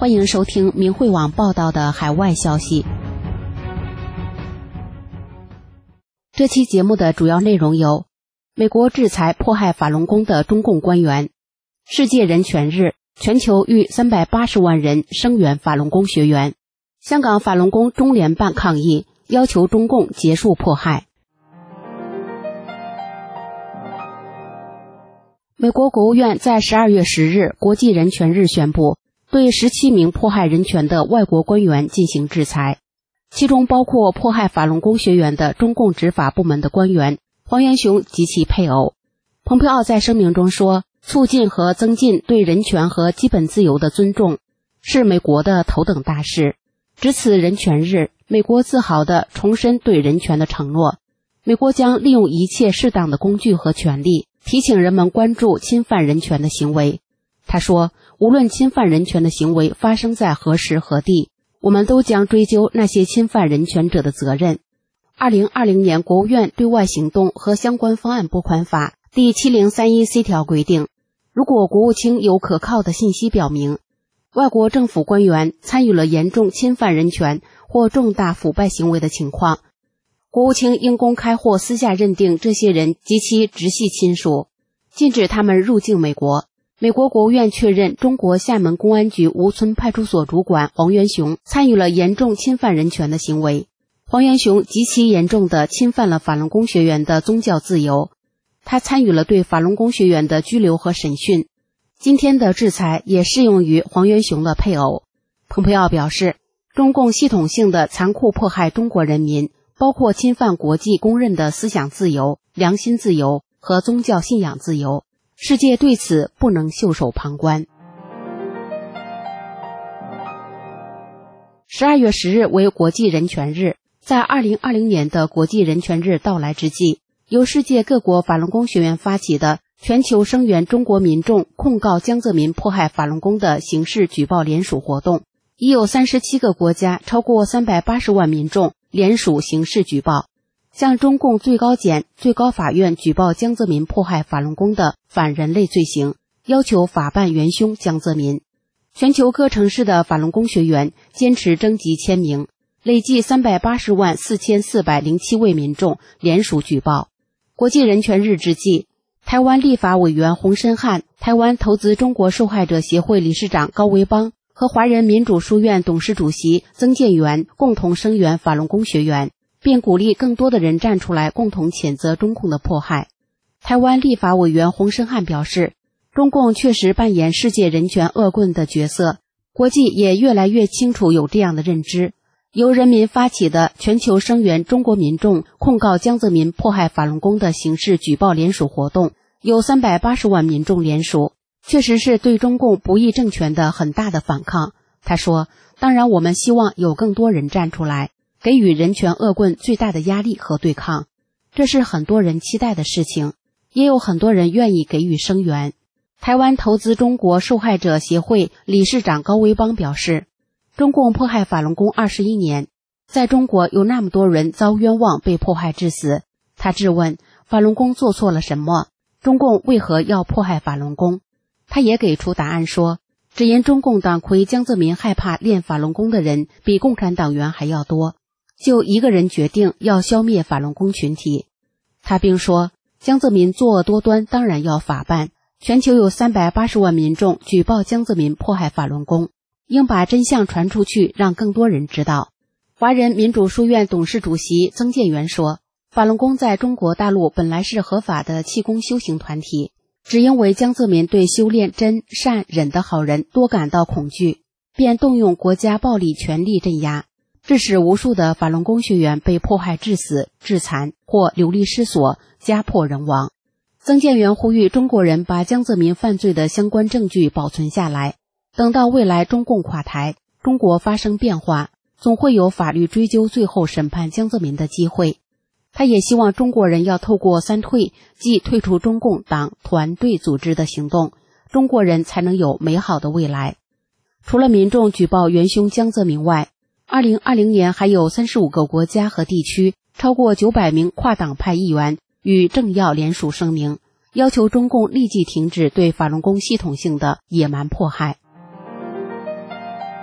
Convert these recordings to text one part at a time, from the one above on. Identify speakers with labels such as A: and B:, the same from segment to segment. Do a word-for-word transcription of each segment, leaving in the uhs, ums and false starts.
A: 欢迎收听明慧网报道的海外消息。这期节目的主要内容有：美国制裁迫害法轮功的中共官员；世界人权日，全球逾三百八十万人声援法轮功学员；香港法轮功中联办抗议，要求中共结束迫害。美国国务院在十二月十日国际人权日宣布，对十七名迫害人权的外国官员进行制裁，其中包括迫害法轮功学员的中共执法部门的官员黄元雄及其配偶。蓬佩奥在声明中说，促进和增进对人权和基本自由的尊重是美国的头等大事。值此人权日，美国自豪地重申对人权的承诺，美国将利用一切适当的工具和权利，提醒人们关注侵犯人权的行为。他说，无论侵犯人权的行为发生在何时何地，我们都将追究那些侵犯人权者的责任。二零二零年国务院对外行动和相关方案拨款法第七零三一 C 条规定，如果国务卿有可靠的信息表明，外国政府官员参与了严重侵犯人权或重大腐败行为的情况，国务卿应公开或私下认定这些人及其直系亲属，禁止他们入境美国。美国国务院确认，中国厦门公安局吴村派出所主管黄元雄参与了严重侵犯人权的行为。黄元雄极其严重地侵犯了法轮功学员的宗教自由，他参与了对法轮功学员的拘留和审讯。今天的制裁也适用于黄元雄的配偶。蓬佩奥表示，中共系统性的残酷迫害中国人民，包括侵犯国际公认的思想自由、良心自由和宗教信仰自由，世界对此不能袖手旁观。十二月十日为国际人权日，在二零二零年的国际人权日到来之际，由世界各国法轮功学员发起的全球声援中国民众控告江泽民迫害法轮功的刑事举报联署活动，已有三十七个国家超过三百八十万民众联署刑事举报，向中共最高检、最高法院举报江泽民迫害法轮功的反人类罪行，要求法办元凶江泽民。全球各城市的法轮功学员坚持征集签名，累计三百八十万四千四百零七位民众联署举报。国际人权日之际，台湾立法委员洪申翰、台湾投资中国受害者协会理事长高维邦和华人民主书院董事主席曾建元共同声援法轮功学员，并鼓励更多的人站出来共同谴责中共的迫害。台湾立法委员洪申翰表示，中共确实扮演世界人权恶棍的角色，国际也越来越清楚有这样的认知。由人民发起的全球声援中国民众控告江泽民迫害法轮功的刑事举报联署活动，有三百八十万民众联署，确实是对中共不义政权的很大的反抗。他说，当然我们希望有更多人站出来，给予人权恶棍最大的压力和对抗，这是很多人期待的事情，也有很多人愿意给予声援。台湾投资中国受害者协会理事长高维邦表示，中共迫害法轮功二十一年，在中国有那么多人遭冤枉被迫害致死，他质问法轮功做错了什么，中共为何要迫害法轮功。他也给出答案说，只因中共党魁江泽民害怕练法轮功的人比共产党员还要多，就一个人决定要消灭法轮功群体。他并说，江泽民作恶多端，当然要法办，全球有三百八十万民众举报江泽民迫害法轮功，应把真相传出去，让更多人知道。华人民主书院董事主席曾建元说，法轮功在中国大陆本来是合法的气功修行团体，只因为江泽民对修炼真善忍的好人多感到恐惧，便动用国家暴力权力镇压，致使无数的法轮功学员被迫害致死、致残或流离失所、家破人亡。曾建元呼吁中国人把江泽民犯罪的相关证据保存下来，等到未来中共垮台，中国发生变化，总会有法律追究最后审判江泽民的机会。他也希望中国人要透过三退，即退出中共党团队组织的行动，中国人才能有美好的未来。除了民众举报元凶江泽民外，二零二零年还有三十五个国家和地区超过九百名跨党派议员与政要联署声明，要求中共立即停止对法轮功系统性的野蛮迫害。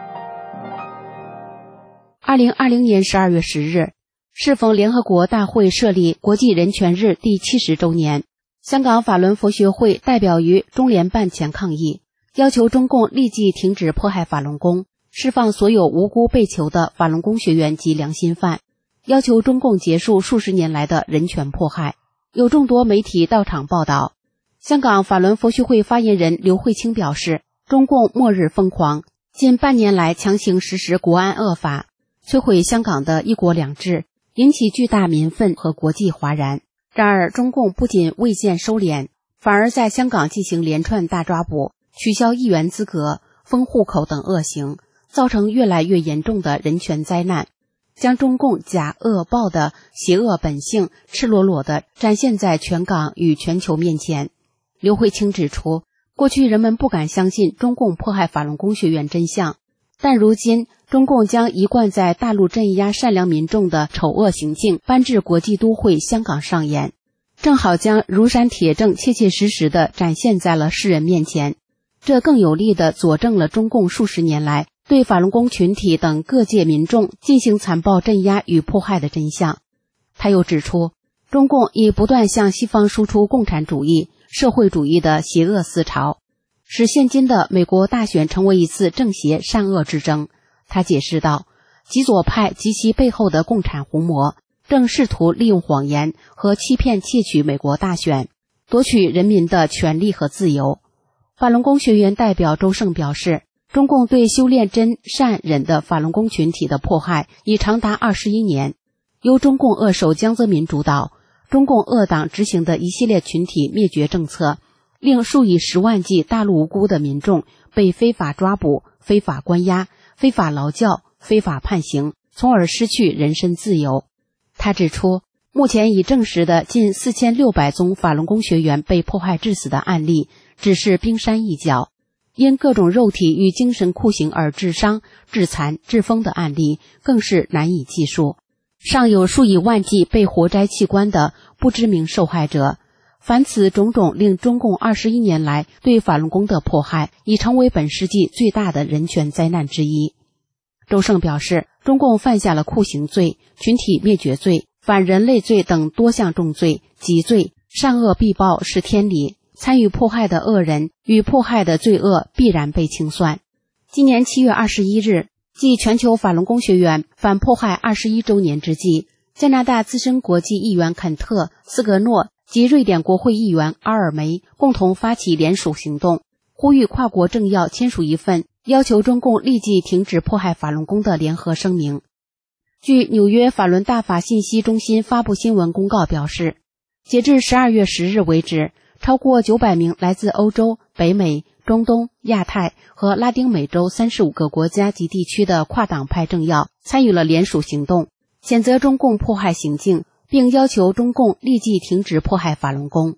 A: 二零二零年十二月十日，适逢联合国大会设立国际人权日第七十周年，香港法轮佛学会代表于中联办前抗议，要求中共立即停止迫害法轮功，释放所有无辜被囚的法轮功学员及良心犯，要求中共结束数十年来的人权迫害。有众多媒体到场报道。香港法轮佛学会发言人刘慧卿表示，中共末日疯狂，近半年来强行实施国安恶法，摧毁香港的一国两制，引起巨大民愤和国际哗然。然而，中共不仅未见收敛，反而在香港进行连串大抓捕，取消议员资格、封户口等恶行，造成越来越严重的人权灾难，将中共假恶暴的邪恶本性赤裸裸地展现在全港与全球面前。刘慧卿指出，过去人们不敢相信中共迫害法轮功学员真相，但如今中共将一贯在大陆镇压善良民众的丑恶行径搬至国际都会香港上演，正好将如山铁证切切实实地展现在了世人面前。这更有力地佐证了中共数十年来对法轮功群体等各界民众进行残暴镇压与迫害的真相。他又指出，中共已不断向西方输出共产主义、社会主义的邪恶思潮，使现今的美国大选成为一次正邪善恶之争。他解释道，极左派及其背后的共产红魔正试图利用谎言和欺骗窃取美国大选，夺取人民的权利和自由。法轮功学员代表周胜表示，中共对修炼真善忍的法轮功群体的迫害已长达二十一年，由中共恶首江泽民主导，中共恶党执行的一系列群体灭绝政策，令数以十万计大陆无辜的民众被非法抓捕、非法关押、非法劳教、非法判刑，从而失去人身自由。他指出，目前已证实的近四千六百宗法轮功学员被迫害致死的案例只是冰山一角，因各种肉体与精神酷刑而致伤、致残、致疯的案例更是难以计数，尚有数以万计被活摘器官的不知名受害者。凡此种种令中共二十一年来对法轮功的迫害已成为本世纪最大的人权灾难之一。周胜表示，中共犯下了酷刑罪、群体灭绝罪、反人类罪等多项重罪、极罪，善恶必报是天理，参与迫害的恶人与迫害的罪恶必然被清算。今年七月二十一日，继全球法轮功学员反迫害二十一周年之际，加拿大资深国际议员肯特·斯格诺及瑞典国会议员阿尔梅共同发起联署行动，呼吁跨国政要签署一份要求中共立即停止迫害法轮功的联合声明。据纽约法轮大法信息中心发布新闻公告表示，截至十二月十日为止，超过九百名来自欧洲、北美、中东、亚太和拉丁美洲三十五个国家及地区的跨党派政要参与了联署行动，谴责中共迫害行径，并要求中共立即停止迫害法轮功。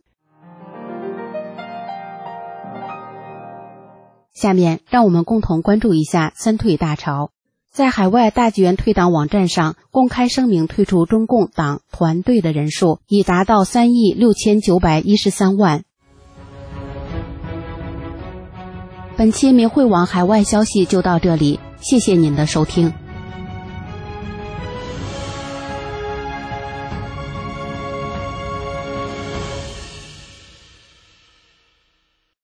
A: 下面让我们共同关注一下三退大潮。在海外大纪元退党网站上公开声明退出中共党团队的人数已达到三亿六千九百一十三万。本期明慧网海外消息就到这里，谢谢您的收听。